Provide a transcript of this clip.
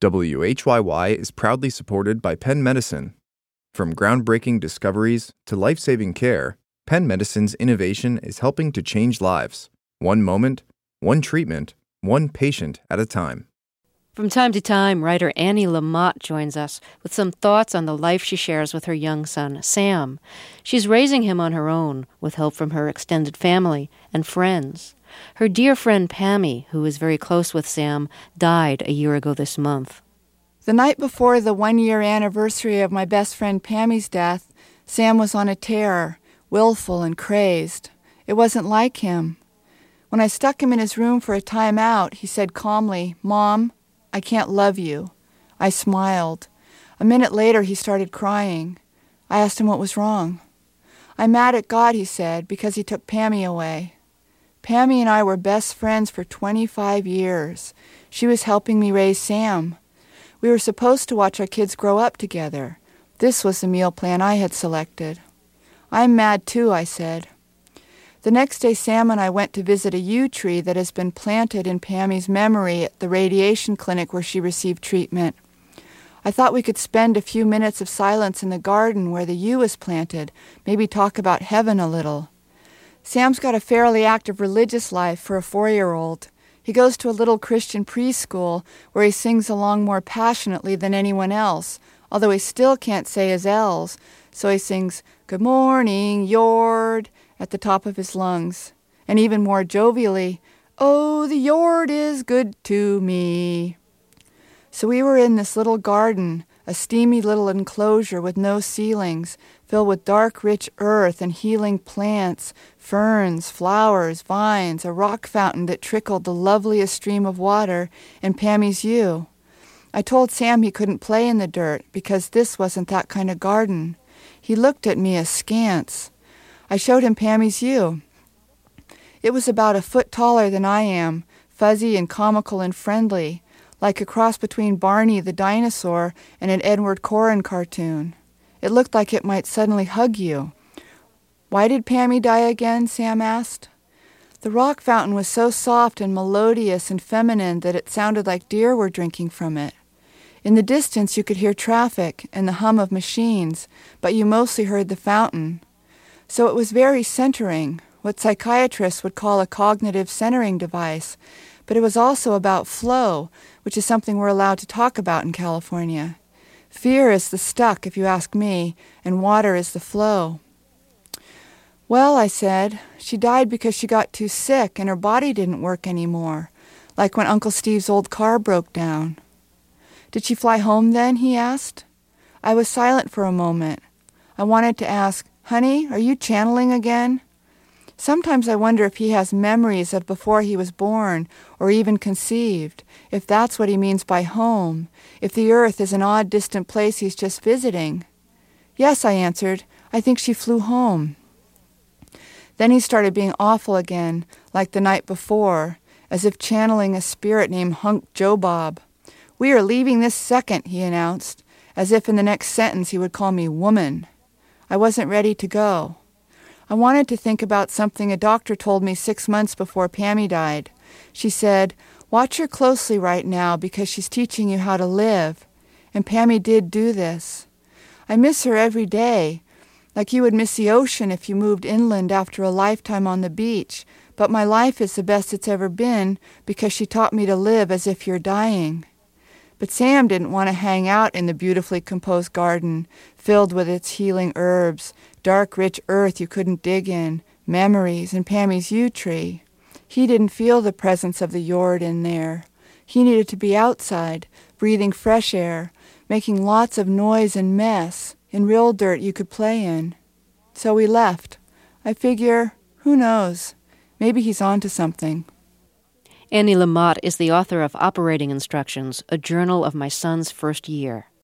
WHYY is proudly supported by Penn Medicine. From groundbreaking discoveries to life-saving care, Penn Medicine's innovation is helping to change lives. One moment, one treatment, one patient at a time. From time to time, writer Annie Lamott joins us with some thoughts on the life she shares with her young son, Sam. She's raising him on her own, with help from her extended family and friends. Her dear friend Pammy, who is very close with Sam, died a year ago this month. The night before the one-year anniversary of my best friend Pammy's death, Sam was on a tear, willful and crazed. It wasn't like him. When I stuck him in his room for a time out, he said calmly, "Mom, I can't love you." I smiled. A minute later, he started crying. I asked him what was wrong. "I'm mad at God," he said, "because he took Pammy away." Pammy and I were best friends for 25 years. She was helping me raise Sam. We were supposed to watch our kids grow up together. This was the meal plan I had selected. "I'm mad too," I said. The next day, Sam and I went to visit a yew tree that has been planted in Pammy's memory at the radiation clinic where she received treatment. I thought we could spend a few minutes of silence in the garden where the yew was planted, maybe talk about heaven a little. Sam's got a fairly active religious life for a 4-year-old. He goes to a little Christian preschool where he sings along more passionately than anyone else, although he still can't say his L's, so he sings, "Good morning, Yord," at the top of his lungs, and even more jovially, "Oh, the Yord is good to me." So we were in this little garden, a steamy little enclosure with no ceilings, filled with dark, rich earth and healing plants, ferns, flowers, vines, a rock fountain that trickled the loveliest stream of water, and Pammy's yew. I told Sam he couldn't play in the dirt because this wasn't that kind of garden. He looked at me askance. I showed him Pammy's yew. It was about a foot taller than I am, fuzzy and comical and friendly, like a cross between Barney the dinosaur and an Edward Corrin cartoon. It looked like it might suddenly hug you. "Why did Pammy die again?" Sam asked. The rock fountain was so soft and melodious and feminine that it sounded like deer were drinking from it. In the distance you could hear traffic and the hum of machines, but you mostly heard the fountain. So it was very centering, what psychiatrists would call a cognitive centering device, but it was also about flow, which is something we're allowed to talk about in California. Fear is the stuck, if you ask me, and water is the flow. "Well," I said, "she died because she got too sick and her body didn't work anymore, like when Uncle Steve's old car broke down." "Did she fly home then?" he asked. I was silent for a moment. I wanted to ask, "Honey, are you channeling again?" Sometimes I wonder if he has memories of before he was born or even conceived, if that's what he means by home, if the earth is an odd, distant place he's just visiting. "Yes," I answered, "I think she flew home." Then he started being awful again, like the night before, as if channeling a spirit named Hunk Joe Bob. "We are leaving this second," he announced, as if in the next sentence he would call me woman. I wasn't ready to go. I wanted to think about something a doctor told me 6 months before Pammy died. She said, "Watch her closely right now because she's teaching you how to live." And Pammy did do this. I miss her every day, like you would miss the ocean if you moved inland after a lifetime on the beach, but my life is the best it's ever been because she taught me to live as if you're dying. But Sam didn't want to hang out in the beautifully composed garden, filled with its healing herbs, dark, rich earth you couldn't dig in, memories, and Pammy's yew tree. He didn't feel the presence of the Yord in there. He needed to be outside, breathing fresh air, making lots of noise and mess, in real dirt you could play in. So we left. I figure, who knows, maybe he's on to something. Annie Lamott is the author of Operating Instructions, a journal of my son's first year.